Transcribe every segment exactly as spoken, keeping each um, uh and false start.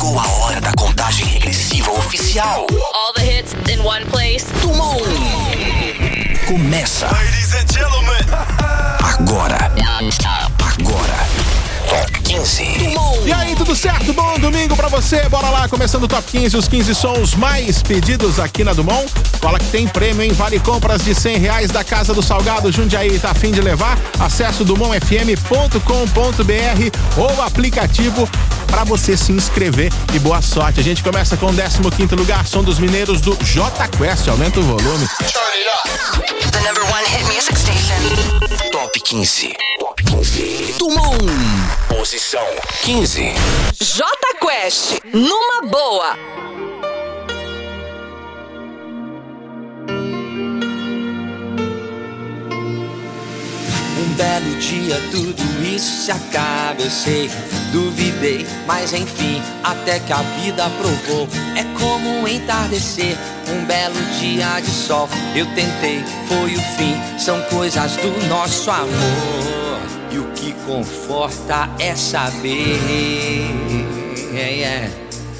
Chegou a hora da contagem regressiva oficial. All the hits in one place. Dumont. Começa. Ladies and gentlemen. Agora. Agora. Top quinze. Dumont. E aí, tudo certo? Bom domingo pra você. Bora lá, começando o Top quinze, os quinze sons mais pedidos aqui na Dumont. Cola que tem prêmio, hein? Vale compras de cem reais da Casa do Salgado Jundiaí. Tá a fim de levar? Acesse dumont f m ponto com ponto b r ou aplicativo pra você se inscrever e boa sorte. A gente começa com o décimo quinto lugar, som dos mineiros do Jota Quest. Aumenta o volume. The number one hit music station. Top quinze. Top quinze. Dumont. Posição quinze. Jota Quest, numa boa. Um belo dia tudo isso se acaba, eu sei, duvidei, mas enfim, até que a vida provou. É como um entardecer, um belo dia de sol. Eu tentei, foi o fim, são coisas do nosso amor. E o que conforta é saber yeah, yeah,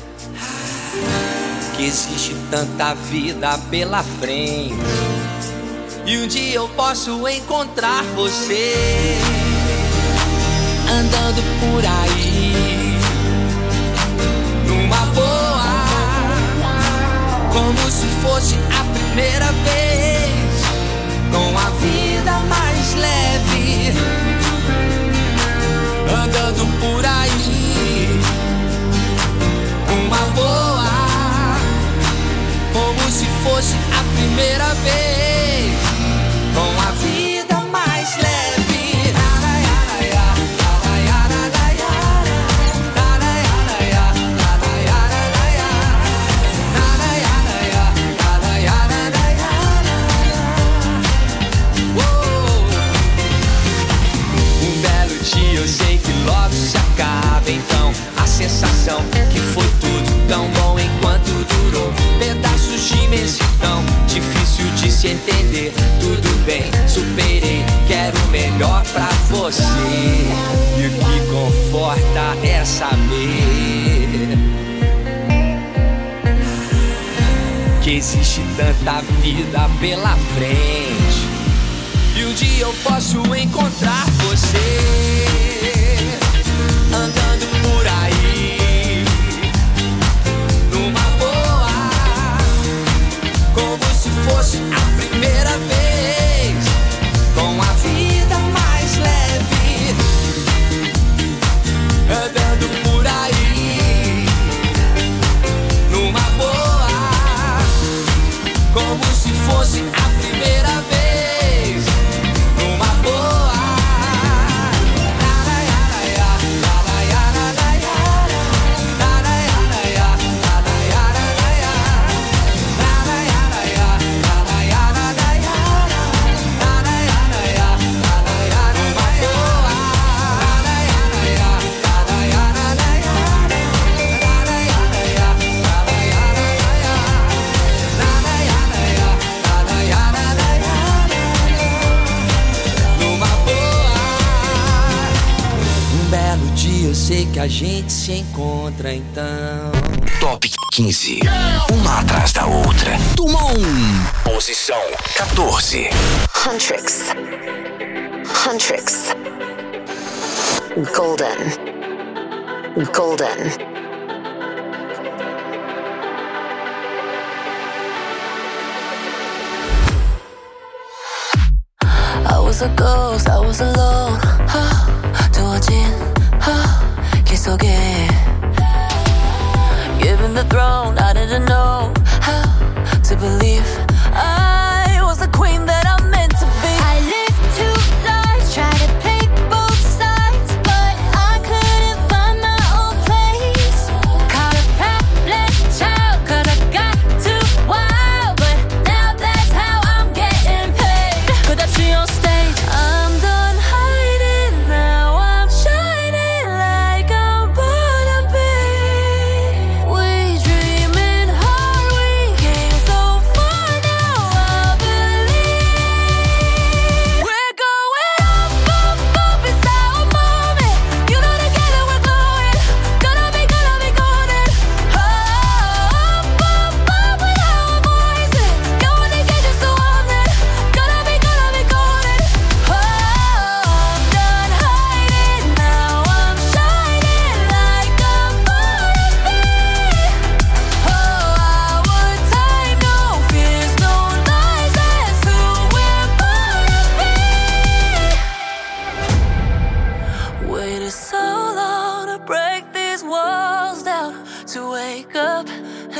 que existe tanta vida pela frente. E um dia eu posso encontrar você andando por aí, numa boa, como se fosse a primeira vez, com a vida mais leve, andando por aí, numa boa, como se fosse a primeira vez, com a vida mais leve. Um belo dia eu sei que logo se acaba, então a sensação que foi tudo tão bom enquanto durou. Pedaços de imensidão, difícil de se entender. Tudo bem, superei, quero o melhor pra você. E o que conforta é saber que existe tanta vida pela frente. E um dia eu posso encontrar você andando por aí, numa boa, como se fosse a primeira vez, com a vida mais leve, andando por aí, numa boa, como se fosse a primeira vez, numa boa. Eu sei que a gente se encontra então. Top quinze. Uma atrás da outra. Dumont. Posição quatorze. Huntrix. Huntrix. Golden. Golden. I was a ghost, I was alone. 두어진 계속해. Given the throne, I didn't know how to believe I was the queen that I'm meant to be. I lived two lives, tried to pick both sides, but I couldn't find my own place. Caught a problem child, cause I got too wild, but now that's how I'm getting paid. 끝없이 on stage, I'm done hiding, now I'm shining light.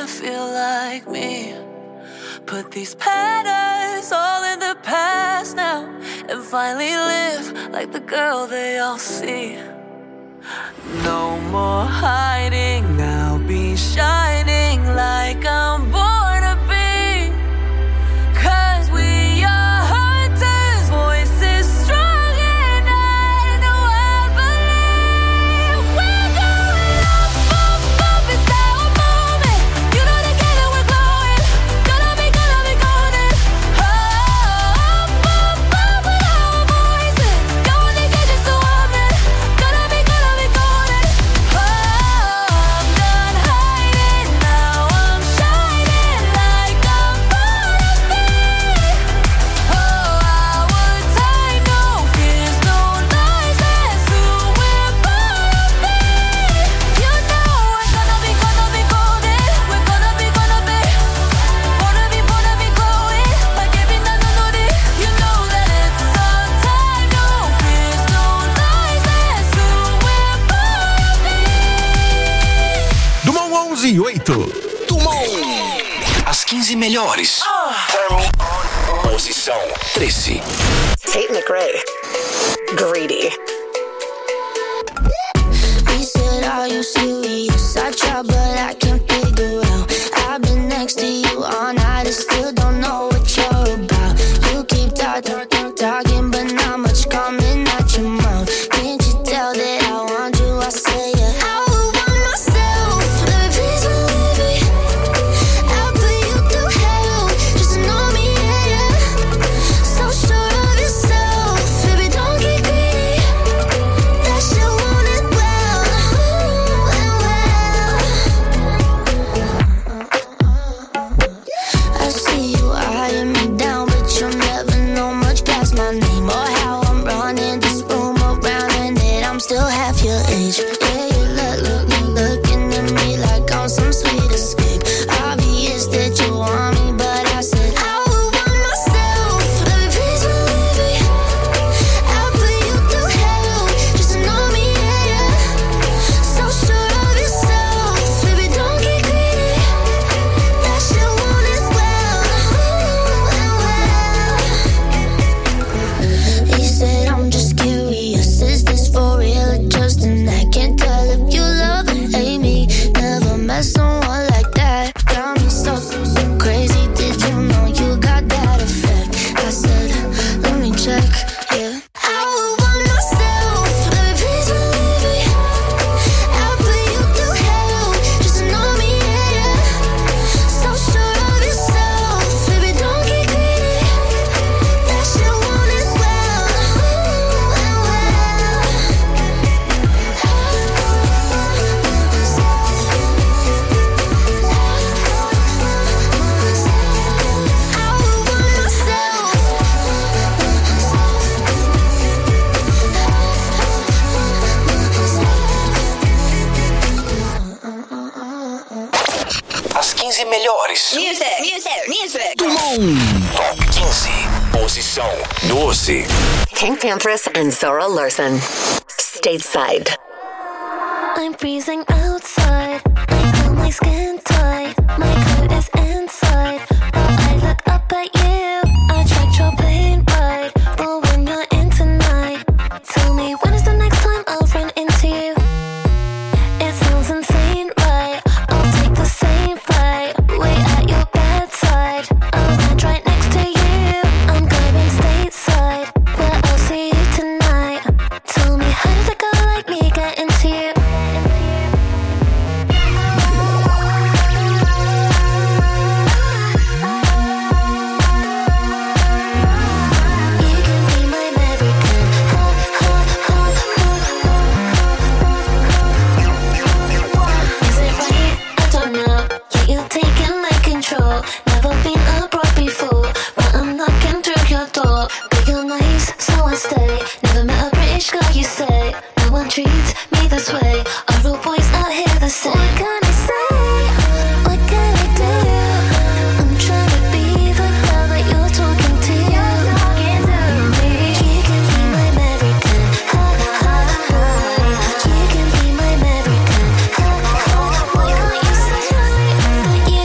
wanna feel like me. Put these patterns all in the past now, and finally live like the girl they all see. No more hiding, I'll be shining like I'm born to be. Cause we are hunters, voices strong and I know I believe. We're going up, up, up, it's our moment. You know together we're glowing. Gonna be, gonna be golden. Up, up, up with our voices. Don't think it's just a woman. Gonna be, gonna be golden. Oh, I'm done hiding, now I'm shining like I'm born to be. Oh, our time, no fears, no lies, that's who we're born to be. You know we're gonna be, gonna be golden. We're gonna be, gonna be, born to be, born to be glowing like every night on the You know that it's our time, no fears, no lies, that's who we're born to be. Dumont onze e oito. Dumont. As quinze melhores. Posição treze. Tate McRae. Greedy. He said, are you serious? I try, but I can't figure out. I've been next to you all night and still don't know what you're about. You keep talking, talking, but not much coming out your mouth. Can't you tell that I want you? I say it. I would want myself. Baby, please believe me. I'll put you through hell. Just know me, yeah, yeah. So sure of yourself. Baby, don't get greedy. That shit want it well. I see you eyeing me down, but you'll never know much past my name or how I'm running this room around and that I'm still half your age. Yeah, you look, look, look, looking at me like I'm some sweet escape. Obvious that you want me, but I said I would want myself. Baby, please believe me. I'll put you through hell. Just know me, yeah, yeah. So sure of yourself. Baby, don't get greedy. That shit want it well. He said, I'm just curious. Is this for real or just an act? Can't tell if you love or hate me. Never met someone like that. Got me so crazy. Did you know you got that effect? I said, let me check. Yeah. I would want myself. Baby, please believe me. I'll put you through hell. Just know me, yeah, yeah. So sure of yourself. Baby, don't get greedy. That shit want it well. I would want As quinze melhores. Music, music, music. Dumont. Top quinze. Posição doze. Pink Panthers and Zora Larson. Stateside. I'm freezing outside. I feel my skin tight. My coat is inside. But I look up at you. I tracked your plane ride. But when you're in tonight, tell me when is the next time I'll run into you? It sounds insane, right? I'll take the same flight. Wait at your bedside. I'll land right next to you. I'm going stateside. Where I'll see you tonight. Tell me how did a girl like me get into you? But you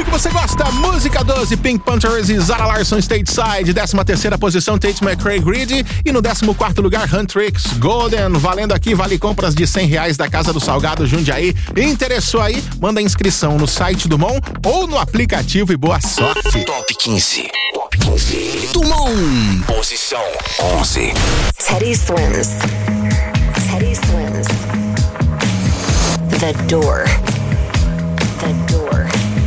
que você gosta. Música doze, Pink Panthers e Zara Larsson, Stateside. décima terceira posição, Tate McRae, Greedy. E no décimo quarto lugar, Huntrix, Golden. Valendo aqui, vale compras de cem reais da Casa do Salgado, Jundiaí. Interessou aí? Manda inscrição no site do Mon ou no aplicativo e boa sorte. Top quinze. Top quinze. Dumont. Posição onze. Teddy Swims. Teddy Swims. The Door. The Door.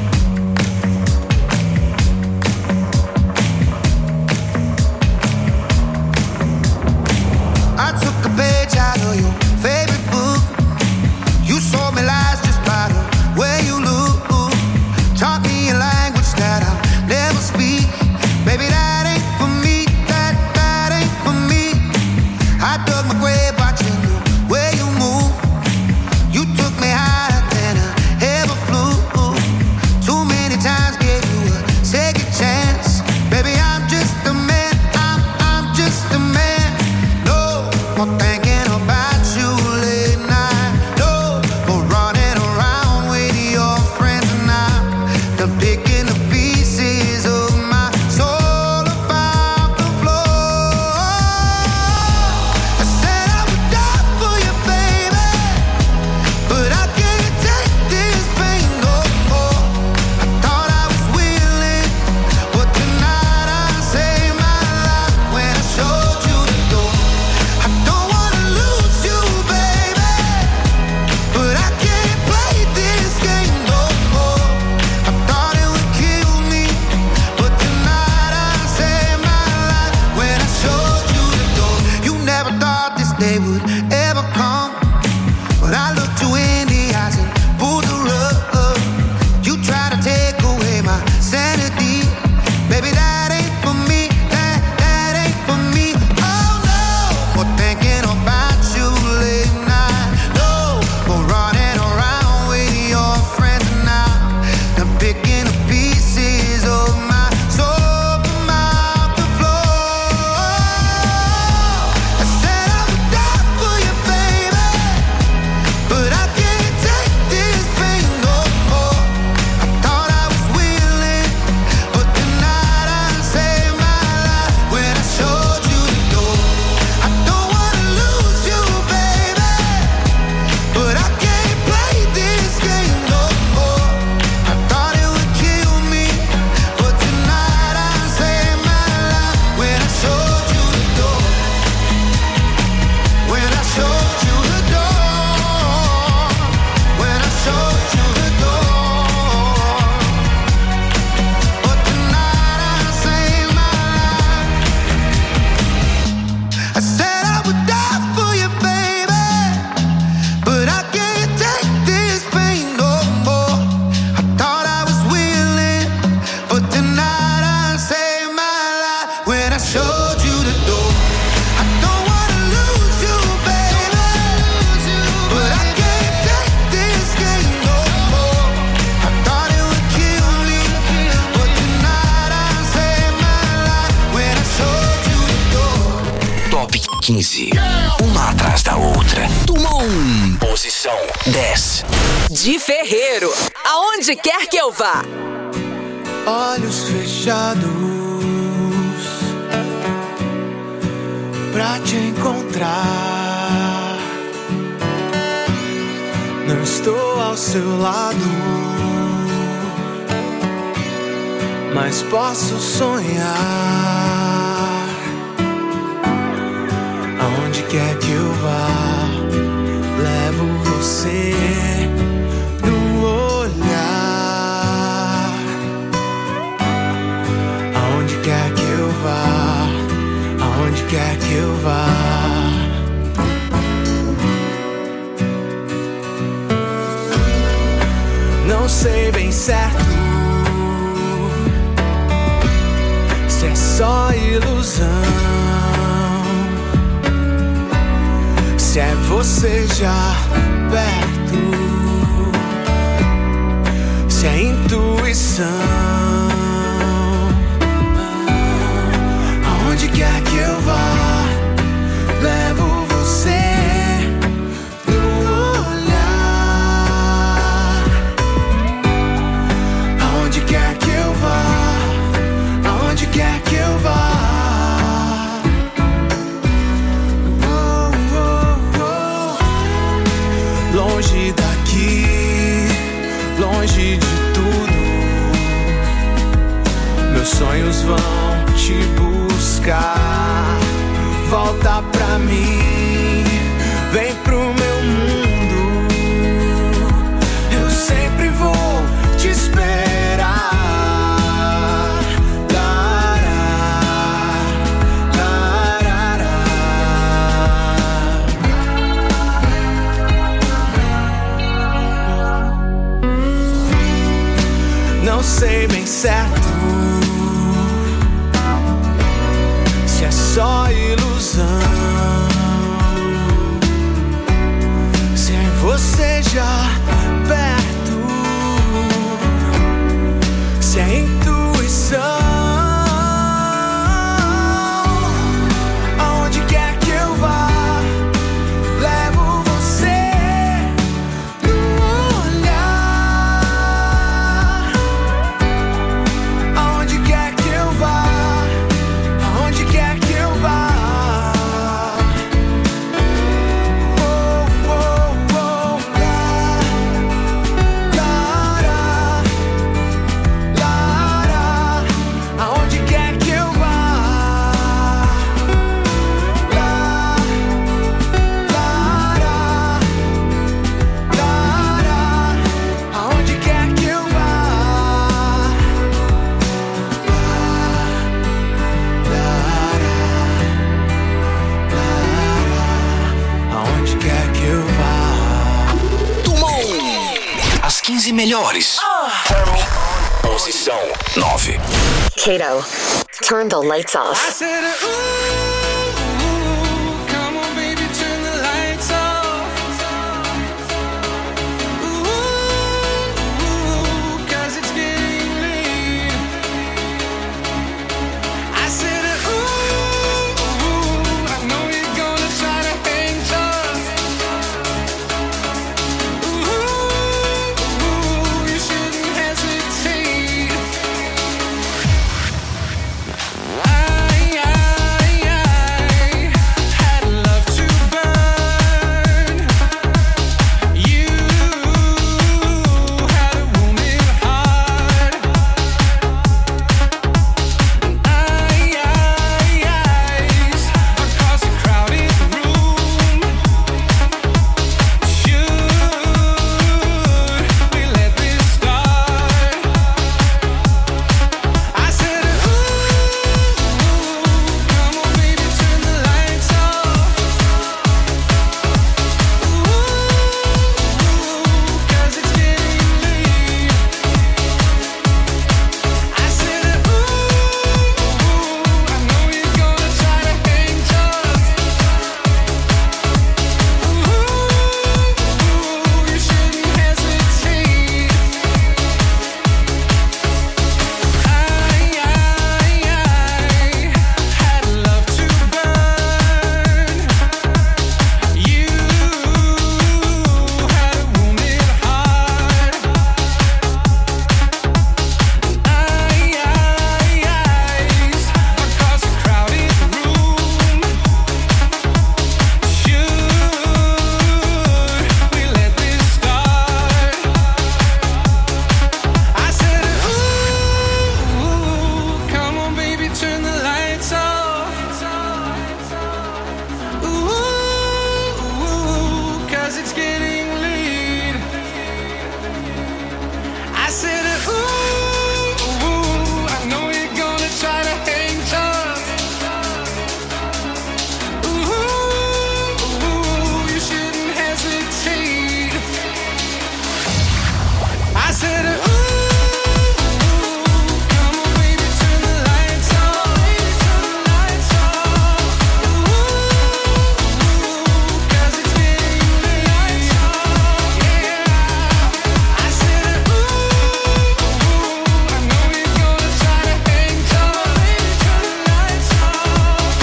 I took a page out of your favorite book. You sold me lies just by the way you look. Taught me a language that I'll never speak. Baby, that ain't for me. That, that ain't for me. I dug my grave watching the way you move. You took me higher than I ever flew. Too many times gave you a second chance. Baby, I'm just a man. I'm, I'm just a man. No more thinking about you late night. No more running around with your friends and I'm done picking the pieces of my soul about the floor. I said I would die for you, baby, but I can't take this pain no more. I thought I was willing, but tonight I saved my life when I showed you the door. I don't wanna lose you, baby, but I can't play this game no more. I thought it would kill me, but tonight I saved my life when I showed you the door. You never thought this day would ever come, but I looked you in the eyes and pulled the rug. You try to take away my sanity. Baby, that ain't for me. That, that ain't for me. Oh no, more thinking about you late night. No more running around with your friends and I'm picking the pieces of my soul from out the floor. I said I would die for you, baby, but I can't take this pain no more. I thought I was willing, but tonight I saved my life when I showed you the door. I don't wanna lose you, baby, but I can't play this game no more. I thought it would kill me, but tonight I saved my life when I showed you the door. When I showed you the door. When I showed you the door. But tonight I saved my life. I said I would die for you, baby, but I can't take this pain no more. I thought I was willing, but tonight I saved my life when I showed you the door. I don't wanna lose you, baby, but I can't take this game no more. I thought it would kill me, but tonight I saved my life when I showed you the door. Top quinze. Uma atrás da outra. Dumont. Posição dez. De Ferreiro, aonde quer que eu vá. Olhos fechados pra te encontrar. Não estou ao seu lado, mas posso sonhar. Aonde quer que eu vá, levo você no olhar. Aonde quer que eu vá, aonde quer que eu vá. Não sei bem certo se é só ilusão, se é você já perto, se é intuição. Aonde quer que eu vá, levo você no olhar. Aonde quer Meus sonhos vão te buscar. Volta pra mim, vem pro meu mundo. Eu sempre vou te esperar. Não sei bem certo se é só ilusão, se é você já perto, se é intuição. Aonde quer que eu vá, levo você no olhar. Aonde quer que eu vá, aonde quer que eu vá. Oh, oh, oh, lá, lara, lara. Aonde quer que eu vá, lá, lara, lara. Aonde quer que eu vá, aonde quer que eu vá. Tumon. As quinze melhores. Posição nove. Kato, turn the lights off. I said, ooh, ooh, come on, baby, turn the lights off. Ooh, ooh, 'cause it's getting late. I said, ooh, ooh, I know you're gonna try to hang tough. Ooh, ooh, you shouldn't hesitate. I, I, I had love to burn. You had a wounded heart. I, eyes across a crowded room. Should we let this start? I said, ooh, come on, baby, turn the lights off. Ooh, 'cause it's getting late. I said, ooh, I know you're gonna try to hang tough. Ooh, you shouldn't hesitate. I, I, I had love to burn. You had a wounded heart. I, eyes across a crowded room. Should we let this start? I said, ooh, come on, baby, turn the lights off. Ooh, 'cause it's getting late. I said, ooh, I know you're gonna try to hang tough. Ooh, you shouldn't hesitate. I said, ooh, come on, baby, turn the lights off. Ooh, 'cause it's getting late. Yeah. I said, ooh, I know you're gonna try to hang tough. Turn the lights off.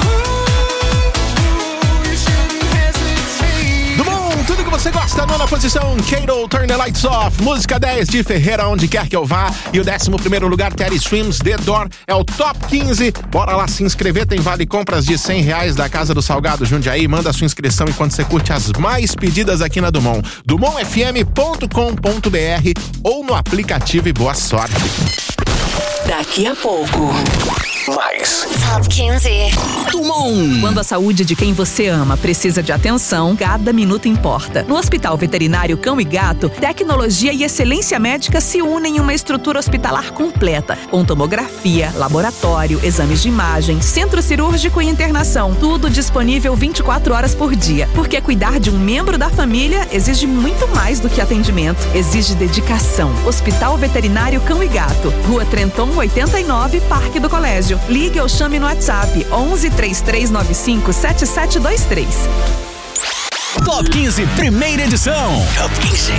Ooh, you shouldn't hesitate. Do bom, tudo que você gosta, nona posição, Kato, Turn the Lights Off. Música dez de Ferreira, Onde Quer Que Eu Vá. E o décimo primeiro lugar, Terry Swims, The Door, é o top quinze. Bora lá se inscrever, tem vale compras de cem reais da Casa do Salgado Jundiaí. Manda sua inscrição enquanto você curte as mais pedidas aqui na Dumont. dumont f m ponto com ponto b r ou no aplicativo, e boa sorte. Back Daqui a pouco. Mais. Top quinze. Tumon. Quando a saúde de quem você ama precisa de atenção, cada minuto importa. No Hospital Veterinário Cão e Gato, tecnologia e excelência médica se unem em uma estrutura hospitalar completa, com tomografia, laboratório, exames de imagem, centro cirúrgico e internação. Tudo disponível vinte e quatro horas por dia. Porque cuidar de um membro da família exige muito mais do que atendimento. Exige dedicação. Hospital Veterinário Cão e Gato. Rua Trenton, oitenta e nove, Parque do Colégio. Ligue ou chame no WhatsApp onze, três três nove cinco, sete sete dois três. Top quinze, primeira edição. Top quinze.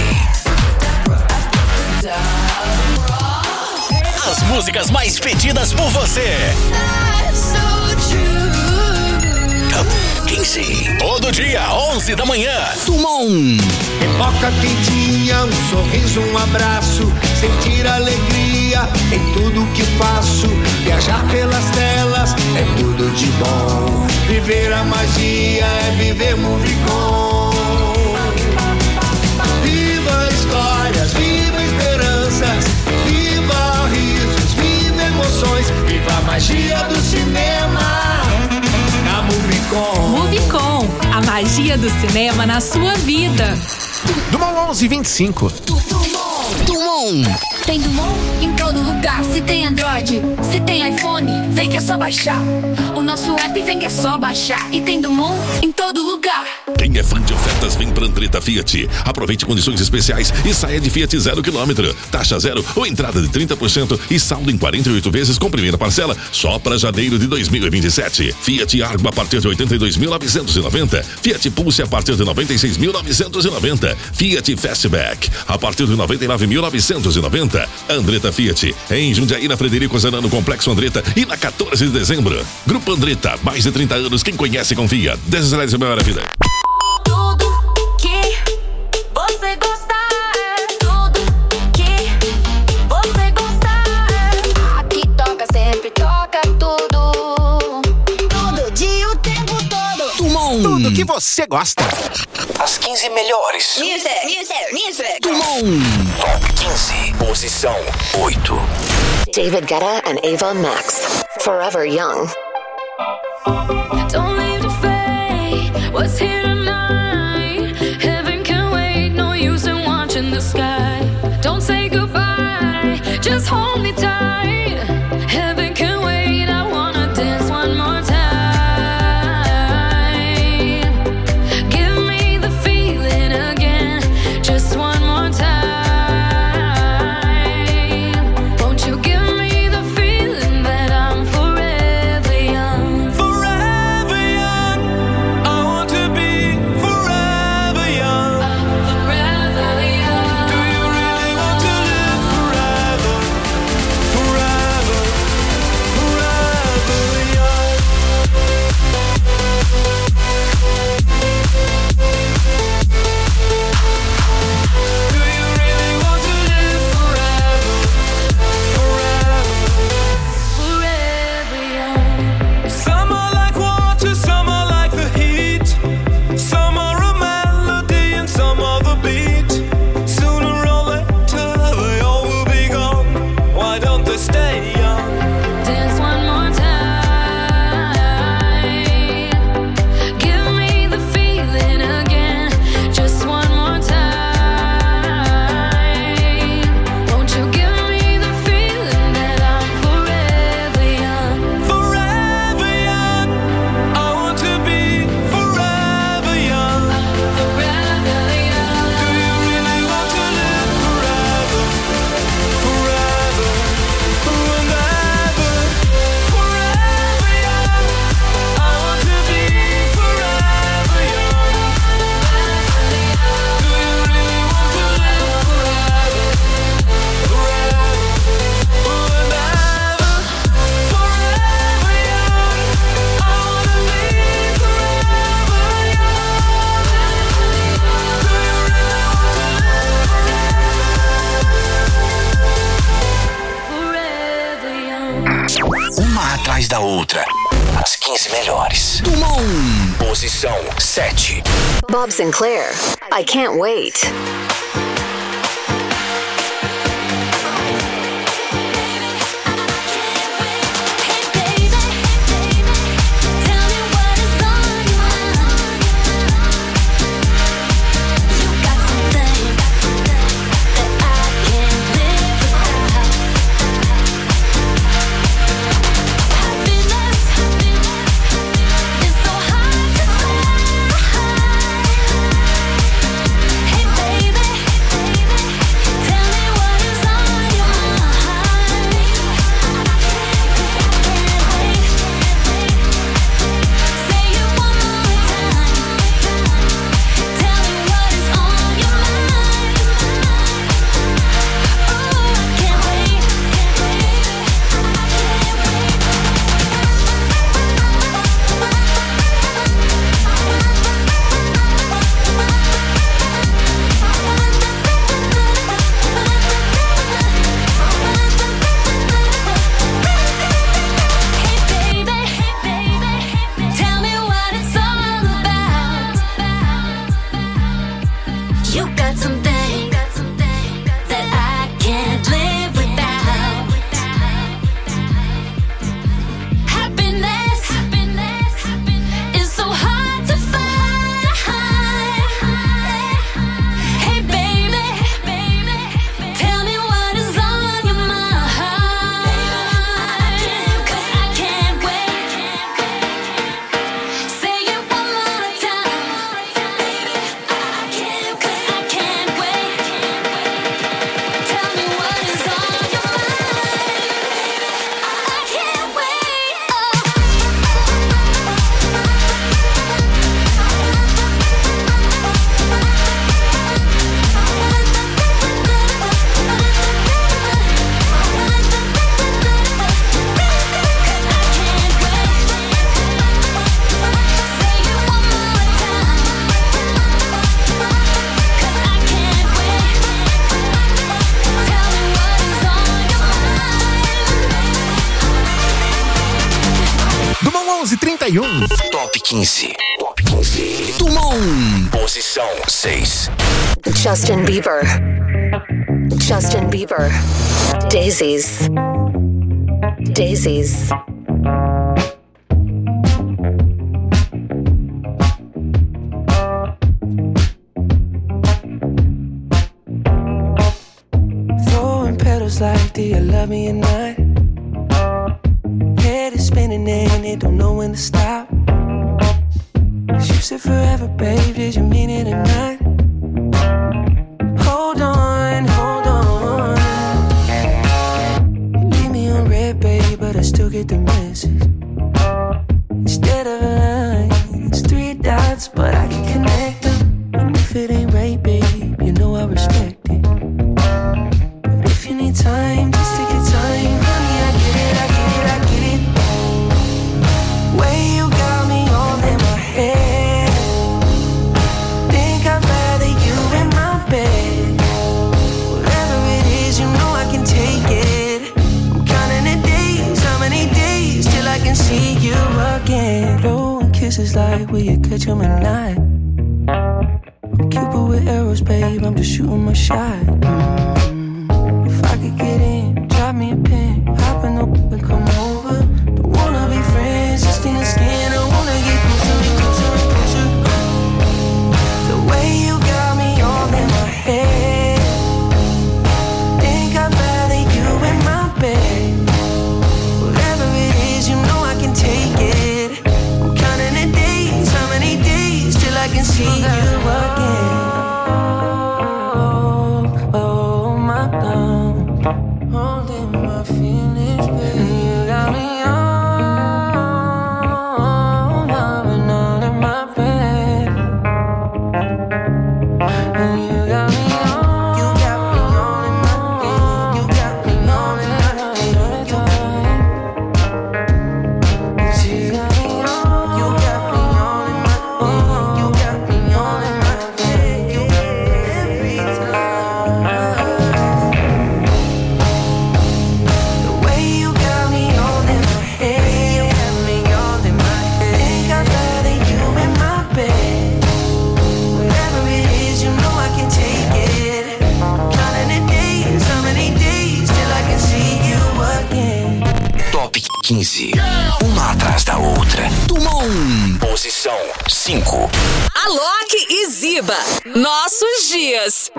As músicas mais pedidas por você. Top quinze. Todo dia, onze da manhã. Tumon. Pipoca quentinha, um sorriso, um abraço, sentir alegria em tudo que faço. Viajar pelas telas é tudo de bom. Viver a magia é viver Movicon. Viva histórias, viva esperanças, viva risos, viva emoções, viva a magia do cinema na Movicon. Movicon, a magia do cinema na sua vida. Dumont onze e vinte e cinco. Tumon. Tem Dumont em todo lugar. Se tem Android, se tem iPhone, vem que é só baixar. O nosso app vem que é só baixar. E tem Dumont em todo lugar. Quem é fã de ofertas vem pra Andretta Fiat. Aproveite condições especiais e saia de Fiat zero quilômetro. Taxa zero ou entrada de trinta por cento e saldo em quarenta e oito vezes com primeira parcela só para janeiro de dois mil e vinte e sete. Fiat Argo a partir de oitenta e dois mil novecentos e noventa. Fiat Pulse a partir de noventa e seis mil novecentos e noventa. Fiat Fastback a partir de noventa e nove mil novecentos e noventa. Andretta Fiat em Jundiaí, na Frederico Zanano, Complexo Andretta e na quatorze de dezembro. Grupo Andretta, mais de trinta anos, quem conhece confia. Deslizes melhor a vida. Você gostar, tudo que você gostar. Aqui toca, sempre toca tudo. Todo dia, o tempo todo. Tumon. Tudo que você gosta. As quinze melhores. Music, music, music. Tumon. Top quinze. Posição oito. David Guetta and Ava Max. Forever Young. Don't leave the fate. What's here tonight? Heaven can wait. No use in watching the sky. Don't say goodbye. Just hold me tight. Heaven can wait. I wanna dance one more time. Give me the feeling again. Just one more time. Won't you give me the feeling that I'm forever young? Forever young. I want to be forever young. Forever young. Do you really want to live forever? Forever, forever young. Do you really want to live forever? Forever. Forever young. Some are like water, some are like the heat. Some are a melody and some are the beat. Sooner or later they all will be gone. Why don't they stay young? Dance one more time. Give me the feeling again. Just one more time. Won't you give me the feeling that I'm forever young? Forever young. I want to be forever young. Forever young. Do you really want to live forever? Forever and ever. Forever young. I want to be forever young. Do you really want to live forever? Forever and ever. Forever young. I wanna be forever young. Do you really want to live Forever young. Uma atrás da outra. As quinze melhores. Tumon. Posição sete. Bob Sinclair. I Can't Wait. I onze e trinta e um. Top quinze. Top quinze. Tumon. Posição seis. Justin Bieber. Justin Bieber. Daisies. Daisies. Throwing petals like, do you love me or not? Head is spinning and it don't know when to stop. You said forever, babe, did you mean it or not? Hold on, hold on. You leave me on red, babe, but I still get the message. Instead of a line, it's three dots, but I can connect them. And if it ain't right, babe, you know I respect it. But if you need time, just take your time, honey, I get it, I get it, I get it. Way you got me all in my head. Think I'd rather you in my bed. Whatever it is, you know I can take it. I'm counting the days, how many days till I can see you again. Blowing kisses like, will you catch 'em or not? I'm Cupid with arrows, babe, I'm just shooting my shot. Mm. If I could get in, drop me a pin, hop in the whip and come over. Don't wanna be friends, just in the skin, I wanna get closer and closer and closer. The way you got me all in my head. Think I'd rather you in my bed. Whatever it is, you know I can take it. I'm counting the days, how many days till I can see you again. Oh, oh my God, holding my feelings, baby. You got me all, loving all in my bed. And you got me all, you got me all in my head. You got me all in my head all the time. You got me all, you got me all in my head. You got me all in my head. You got me every time. The way you got me all in my head. You got me all in my head. Think I'd rather you in my bed. Whatever it is, you know I can take it. Counting the days, how many days till I can see you again. Top quinze. Uma atrás da outra. Tumon. Posição cinco. Alok e Ziba. Nossos dias.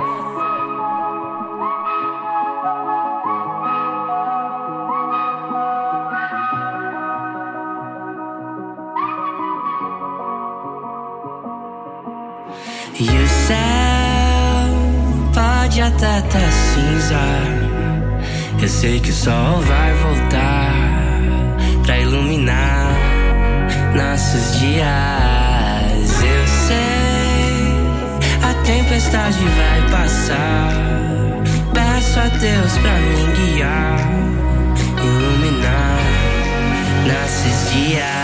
E o céu pode até tá cinza. Eu sei que o sol vai voltar pra iluminar nossos dias. Eu sei, a tempestade vai passar. Peço a Deus pra me guiar, iluminar nossos dias.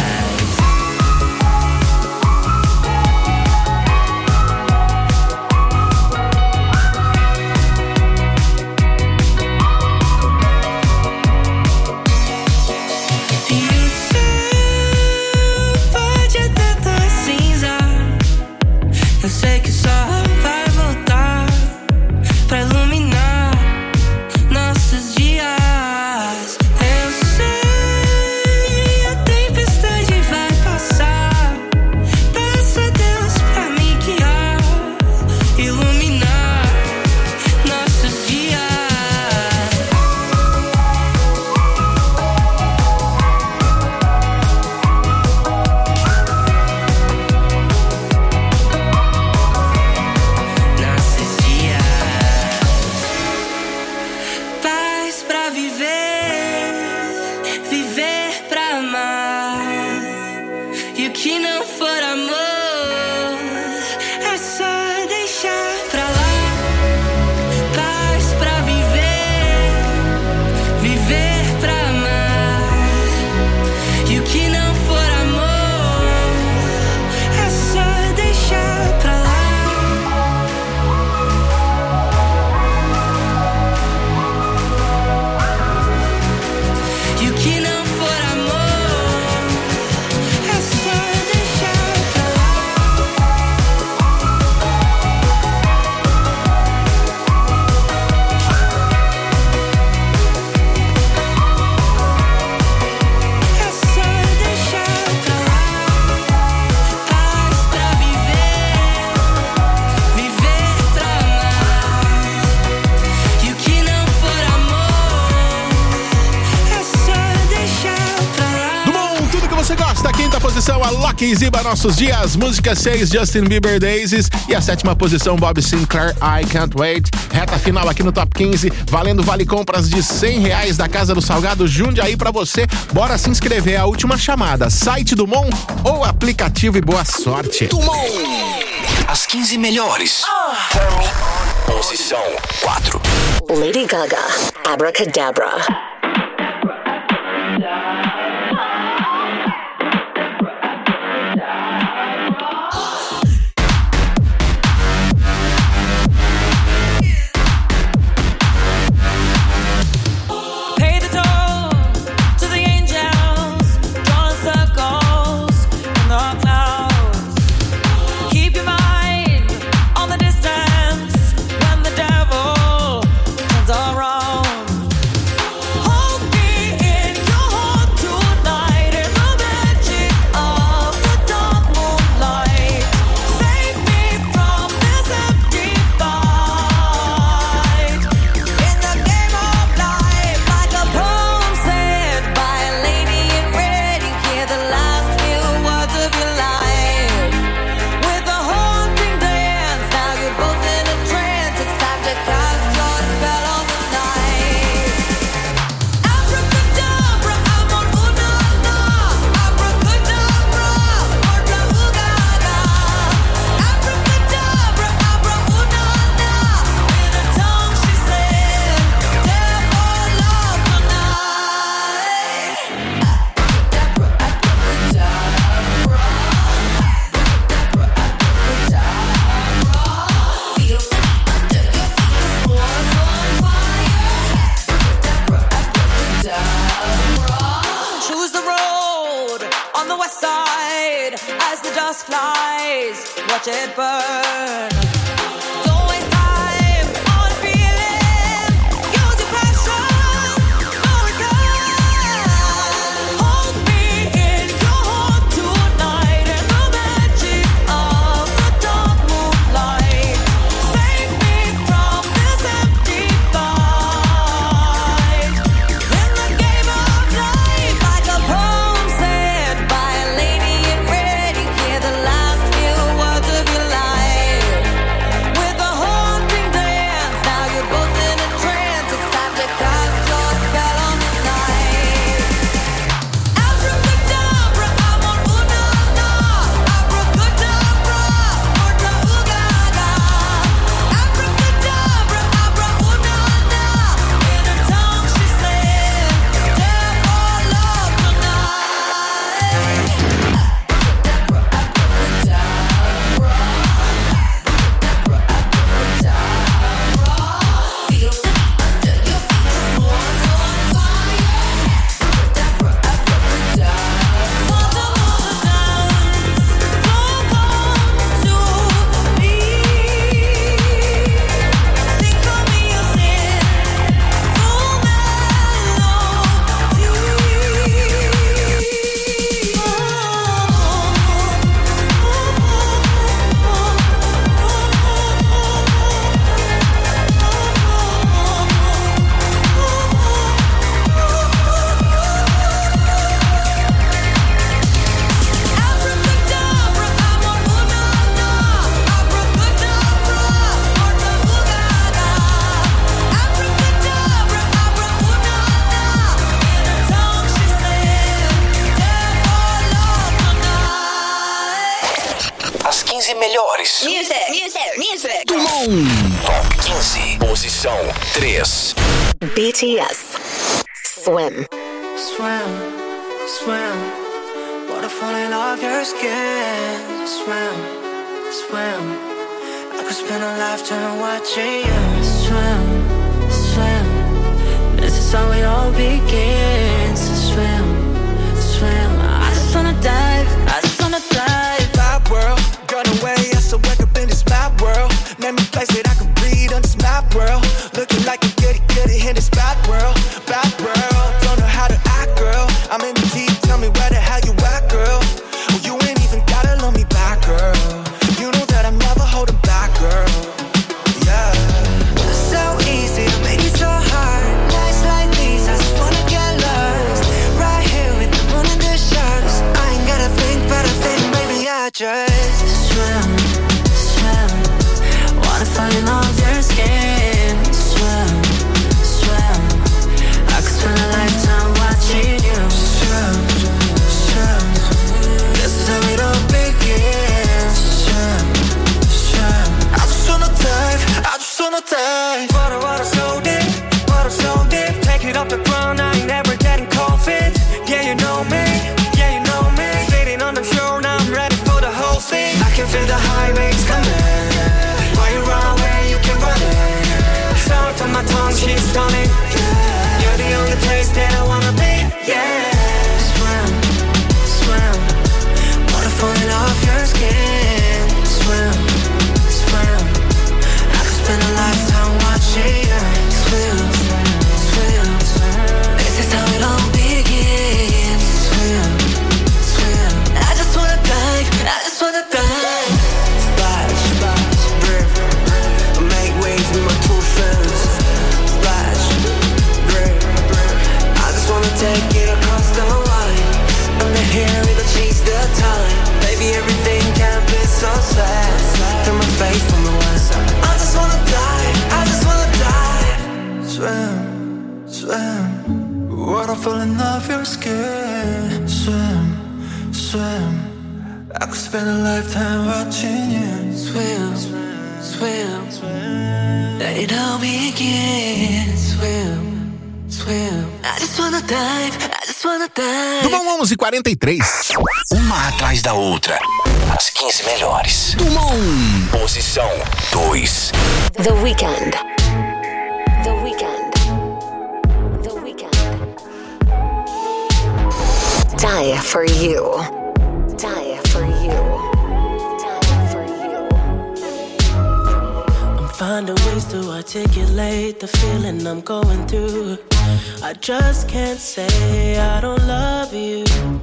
Eu sei que só vai voltar pra iluminar nossos dias. Eu sei, a tempestade vai passar. Peço a Deus pra me guiar, iluminar nossos dias. Paz pra viver, viver pra amar. E o que não for amor é só deixar pra lá. Paz pra viver, viver pra amar. E o que não for amor é só deixar pra lá. E o que não for amor posição, a Lucky Ziba, Nossos Dias. Música seis, Justin Bieber, Daisies. E a sétima posição, Bob Sinclair, I Can't Wait. Reta final aqui no Top quinze, valendo vale compras de cem reais da Casa do Salgado Jundiaí pra você. Bora se inscrever, é a última chamada. Site do Mon ou aplicativo e boa sorte. Dumont. As quinze melhores. Posição quatro. Lady Gaga, Abracadabra. Watch it burn. Don't waste time on feeling. Use your passion. No return. Hold me in your heart tonight in the magic of the dark moonlight. Save me from this empty fight. In the game of life, like a poem said by a lady in red, you hear the last few words of your life. With a haunting dance, now you're both in a trance. It's time to cast your spell on the night. Abracadabra, I'm on una-na. Abracadabra, orta ugaga. Abracadabra, abra una-na. In her tongue she said, "Dare for love tonight." As quinze melhores. Music, music, music. Dumont. Top quinze. Posição três. B T S, Swim. Swim, swim. Water falling off your skin. Swim, swim. I could spend a lifetime watching you swim, swim. This is how it all begins. Swim, swim. I just wanna dive, I just wanna dive. My world, girl, the way I so wake up in this map world. Name me place that I can breathe on this map world. Looking like a goody goody in this bad world, bad world. Don't know how to act, girl. I'm in the deep, tell me where the hell you at, girl. Oh, you ain't even gotta love me back, girl. You know that I'm never holding back, girl. Yeah. So easy to make it so hard. Nights like these, I just wanna get lost. feel the high waves coming. Why you run away, you can run it. Salt on my tongue, she's stunning. Yeah. You're the only place that I wanna be. Yeah. Swim, swim. Water falling off your skin. Swim, swim. I could spend a lifetime watching you. Swim, swim, swim. This is how it all begins. Swim, swim. I just wanna dive, I just wanna dive. Splash, splash, river. I make waves with my two fins. Splash, river. I just wanna take it across the line. Under here, we gon' chase the time. Baby, everything can be so sad. Turn my face from the west. I just wanna dive, I just wanna dive. Swim, swim. Water falling off your skin. Swim, swim. I could spend a lifetime watching you. Swim, swim, swim. Let it all begin. Swim, swim. I just wanna dive, I just wanna dive. Do Bom onze e quarenta e três. Uma atrás da outra. As quinze melhores. Do Bom. Posição dois. The Weeknd. The Weeknd. The Weeknd. Die for you. Die for you. Die for you. I'm finding ways to articulate the feeling I'm going through. I just can't say I don't love you,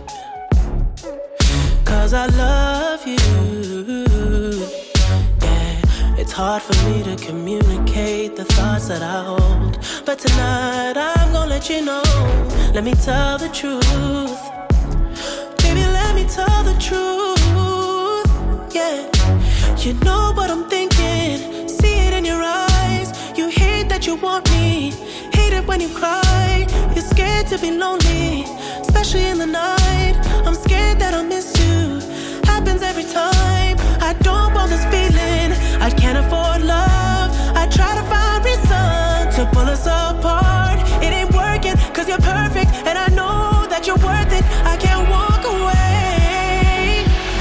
'cause I love you. Yeah, it's hard for me to communicate the thoughts that I hold, but tonight I'm gonna let you know. Let me tell the truth. Baby, let me tell the truth. Yeah, you know what I'm thinking. See it in your eyes. You hate that you want me. Hate it when you cry. You're scared to be lonely, especially in the night. I'm scared that I'll miss you. Happens every time. I don't want this feeling. I can't afford love. I try to find reason to pull us apart. It ain't working, 'cause you're perfect, and I know that you're worth it. I can't walk away.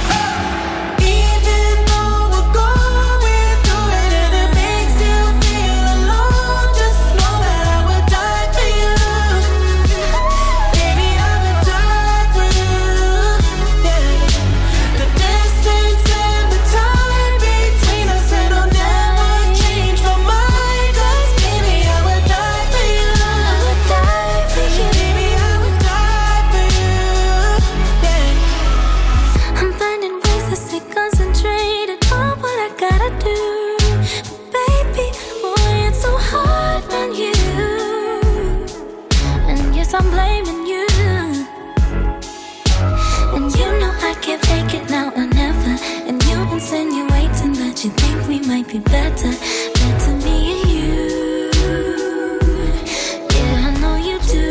Even though we're going through it and it makes you feel alone, just know that I would die for you. Baby, I would die for you. Yeah. The distance and the time between us, it'll never change my mind. 'Cause baby, I would die for you. I would die for you. Baby, I would die for you. Yeah. I'm finding ways to stay concentrated on what I gotta do. Baby, boy, it's so hard on you. And yes, I'm blaming you. And you know I can't fake it now or never. And you insinuating that you think we might be better. Better me and you. Yeah, I know you do.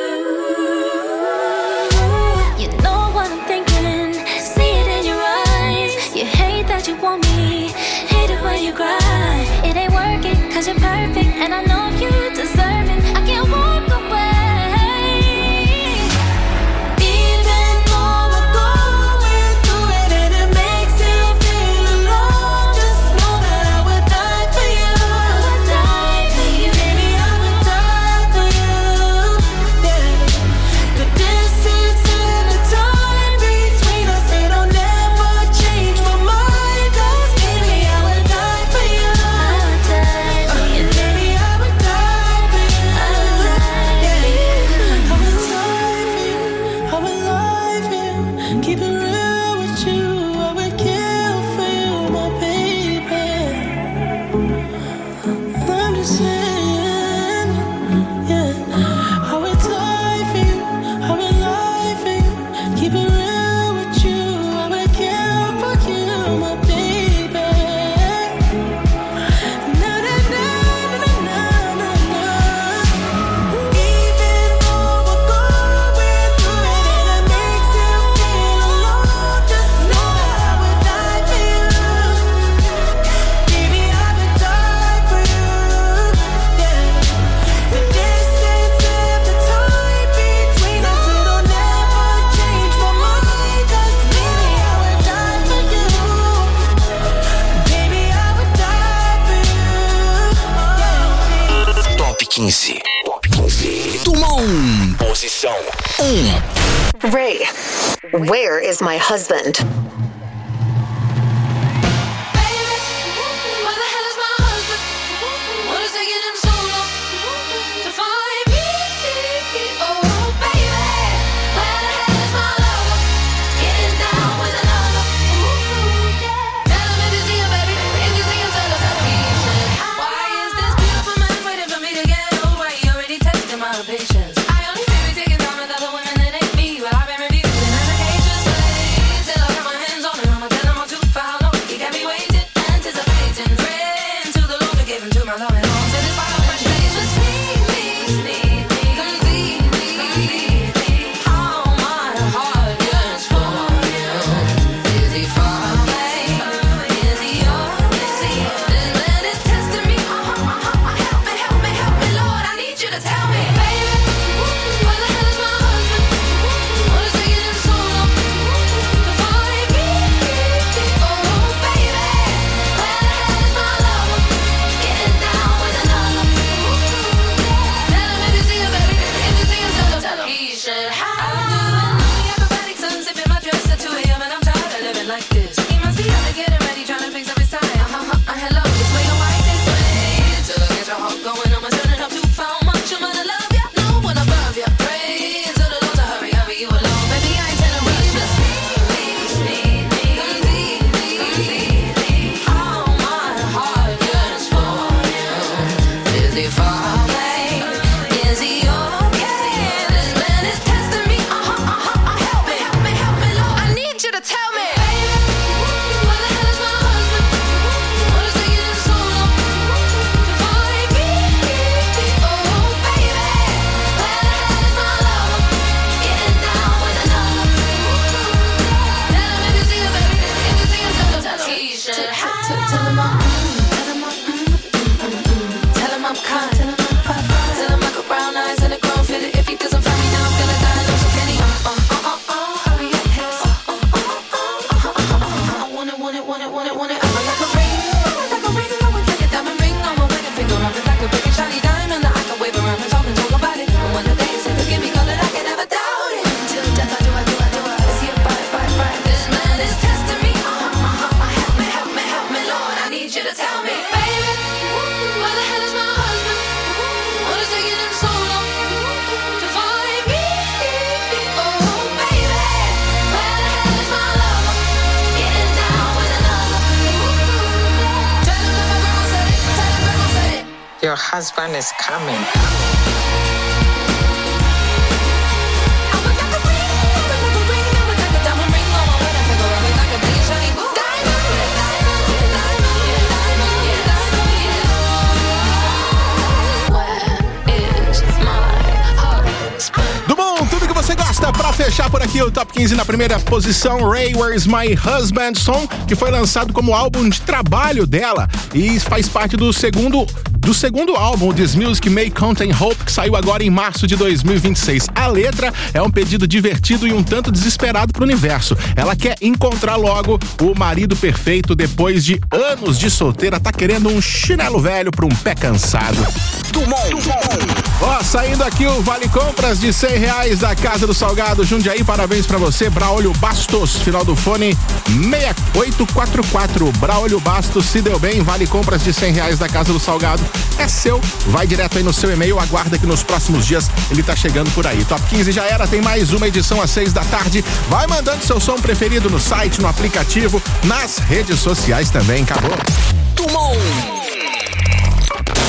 You know what I'm thinking. See it in your eyes. You hate that you want me. Hate it when you cry. It ain't working, 'cause you're perfect, and I know you deserve it. I can't walk away. Even though we're going through it and it makes you feel alone, just know that I would die for you. I would die for you. Baby, I would die for you. Yeah. The distance and the time between us, it'll never change my mind. 'Cause baby, I would die for you. I would die for you. Baby, I would Posição um. Ray, where is my husband? Patience. I only feel me taking time with other women that ain't me. Well, I've been reviewing applications till I got my hands on it. I'ma tell them I'm too far long. He got me waiting, anticipating. Friends to the Lord to give him to my love and home. So this fire fresh days just sneak me, sneak me, completely, completely. How my heart yearns for you. Is he far away? Is he yours? Is he? This man is testing me. Uh-huh, uh-huh. Help me, help me, help me, Lord. I need you to tell me. Your husband is coming. Pra fechar por aqui o Top quinze na primeira posição, Ray, Where's My Husband, som que foi lançado como álbum de trabalho dela e faz parte do segundo do segundo álbum, This Music May Contain Hope, que saiu agora em março de dois mil e vinte e seis. A letra é um pedido divertido e um tanto desesperado pro universo. Ela quer encontrar logo o marido perfeito depois de anos de solteira, tá querendo um chinelo velho pra um pé cansado. Ó, oh, saindo aqui o Vale Compras de cem reais da Casa do Salgado Jundiaí, parabéns pra você, Braulio Bastos, final do fone seis oito quatro quatro. Braulio Bastos, se deu bem, Vale Compras de cem reais da Casa do Salgado é seu, vai direto aí no seu e-mail, aguarda que nos próximos dias ele tá chegando por aí. Top quinze já era, tem mais uma edição às seis da tarde, vai mandando seu som preferido no site, no aplicativo, nas redes sociais também, acabou. Tumon.